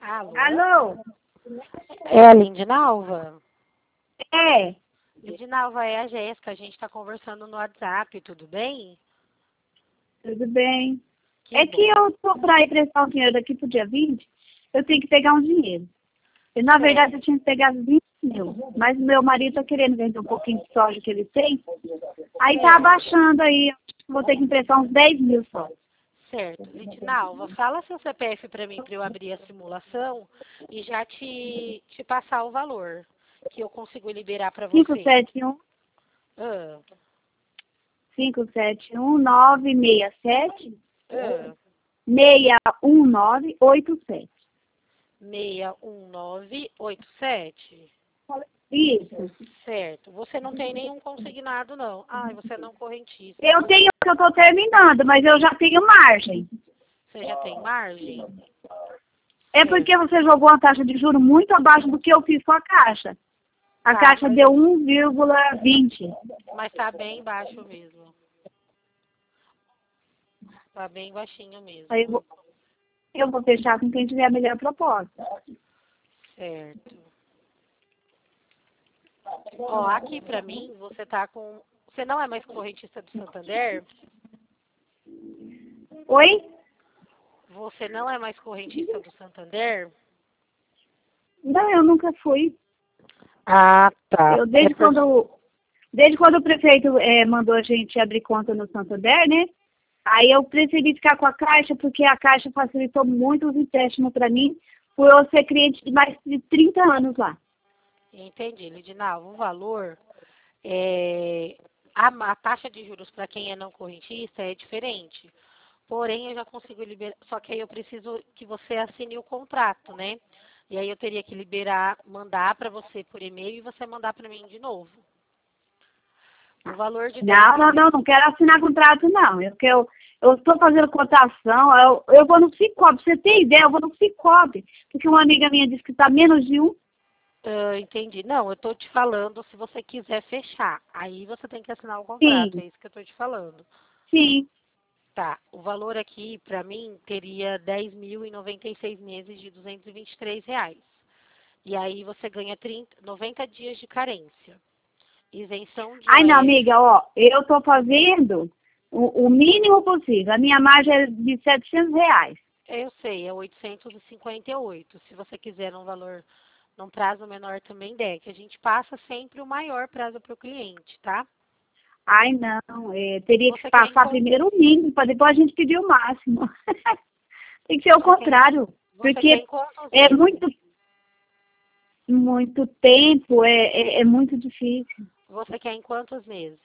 Alô? Alô? É a Lindinalva? É, Lindinalva, é a Jéssica. A gente está conversando no WhatsApp, tudo bem? tudo bem. Que É que bom. eu tô para ir prestar o dinheiro daqui pro dia 20, eu tenho que pegar um dinheiro. E, na verdade, eu tinha que pegar 20 mil, mas meu marido tá querendo vender um pouquinho de soja que ele tem, aí tá abaixando aí, eu vou ter que emprestar uns 10 mil só. Certo. Lindinalva, fala seu CPF para mim, para eu abrir a simulação e já te passar o valor que eu consigo liberar para você. 571 Ah, 571 967 ah, 61987. 61987. Isso. Certo. Você não tem nenhum consignado, não. Ai, você é não correntista. Eu tenho que eu tô terminando, mas eu já tenho margem. Você já tem margem? É Certo. porque você jogou uma taxa de juros muito abaixo do que eu fiz com a Caixa. A Tá, Caixa deu 1,20. mas tá bem baixo mesmo. Tá bem baixinho mesmo. Aí eu vou fechar com quem tiver a melhor proposta. Certo. Ó, aqui pra mim, você tá com... Você não é mais correntista do Santander? Oi? Você não é mais correntista do Santander? Não, eu nunca fui. Ah, tá. Eu, desde quando o prefeito mandou a gente abrir conta no Santander, né? Aí eu preferi ficar com a Caixa, porque a Caixa facilitou muito os empréstimos para mim, por eu ser cliente de mais de 30 anos lá. Entendi, Lidinalva. O valor, a taxa de juros para quem é não correntista é diferente. Porém, eu já consigo liberar, só que aí eu preciso que você assine o contrato, né? E aí eu teria que liberar, mandar para você por e-mail e você mandar para mim de novo. O valor de 10 Não quero assinar contrato, não. Eu estou fazendo cotação, eu vou no Cicobi. Você tem ideia? Eu vou no Cicobi, porque uma amiga minha disse que está menos de um. entendi. Não, eu estou te falando se você quiser fechar. Aí você tem que assinar o contrato, Sim, é isso que eu estou te falando. sim. Tá, o valor aqui, para mim, teria 10.096 meses de R$ 223. E aí você ganha 90 dias de carência. Isenção de Ai, não, OF. amiga, ó, eu estou fazendo o mínimo possível. A minha margem é de R$ 700. Eu sei, é 858. Se você quiser um valor num prazo menor também der, que a gente passa sempre o maior prazo para o cliente, tá? Ai, não, teria que Você quer em passar quanto, primeiro o mínimo, para depois a gente pedir o máximo. Tem que ser o você quer, contrário, você quer em porque quantos é meses? muito tempo, é muito difícil. Você quer em quantos meses?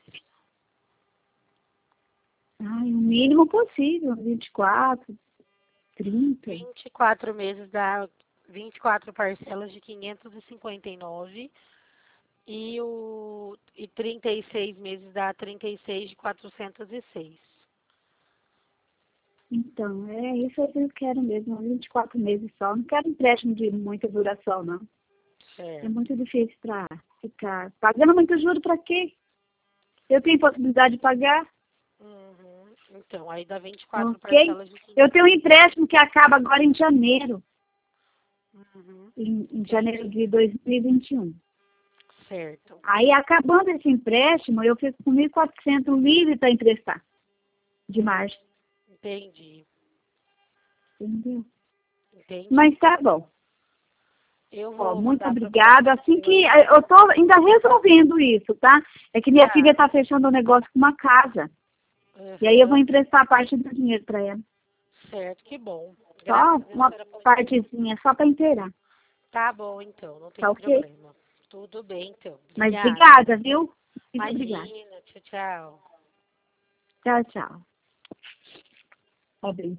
Ai, o mínimo possível, 24, 30. 24 meses dá 24 parcelas de 559 e 36 meses dá 36 de 406. Então, é isso que eu quero mesmo, 24 meses só. Não quero empréstimo de muita duração, não. É Certo. muito difícil para ficar pagando muito juro para quê? Eu tenho possibilidade de pagar, Uhum. Então, aí dá 24 ok? parcelas de Eu 500. tenho um empréstimo que acaba agora em janeiro, Uhum. em janeiro Entendi. de 2021. Certo. Aí, acabando esse empréstimo, eu fico com 1.400 livre para emprestar, de margem, Entendi. entendeu? Entendi. Mas tá bom. Eu Ó, vou muito mandar para obrigada. Assim você o que eu estou ainda resolvendo isso, tá? É que minha filha tá. está fechando um negócio com uma casa. E aí eu vou Uhum. emprestar parte do dinheiro para ela. Certo, que bom. Só Graças a Deus a uma senhora conseguiu. partezinha, só para inteirar. Tá bom, então, não Tá tem ok? problema. Tudo bem, então. Mas Obrigada. obrigada, viu? Muito obrigada. Imagina. Tchau, tchau. Tchau, tchau. Obrigada.